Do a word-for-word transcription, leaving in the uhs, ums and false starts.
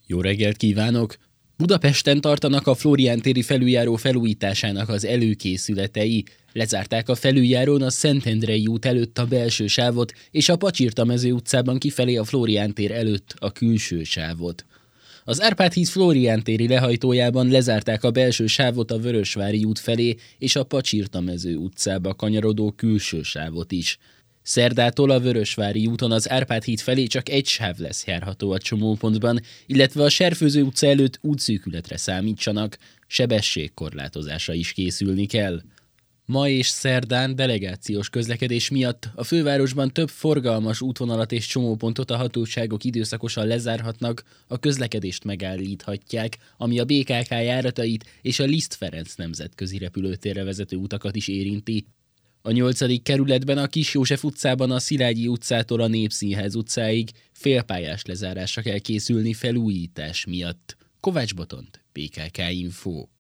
Jó reggelt kívánok! Budapesten tartanak a Flórián téri felüljáró felújításának az előkészületei. Lezárták a felüljárón a Szentendrei út előtt a belső sávot, és a Pacsirtamező utcában kifelé a Flórián tér előtt a külső sávot. Az Árpád-híd Flórián téri lehajtójában lezárták a belső sávot a Vörösvári út felé és a Pacsirtamező utcába kanyarodó külső sávot is. Szerdától a Vörösvári úton az Árpád-híd felé csak egy sáv lesz járható a csomópontban, illetve a Serfőző utca előtt útszűkületre számítsanak, sebességkorlátozásra is készülni kell. Ma és szerdán delegációs közlekedés miatt a fővárosban több forgalmas útvonalat és csomópontot a hatóságok időszakosan lezárhatnak, a közlekedést megállíthatják, ami a bé ká ká járatait és a Liszt Ferenc nemzetközi repülőtérre vezető utakat is érinti. A nyolcadik kerületben a Kis József utcában a Szilágyi utcától a Népszínház utcáig félpályás lezárásra kell készülni felújítás miatt. Kovács Botont, bé ká ká Info.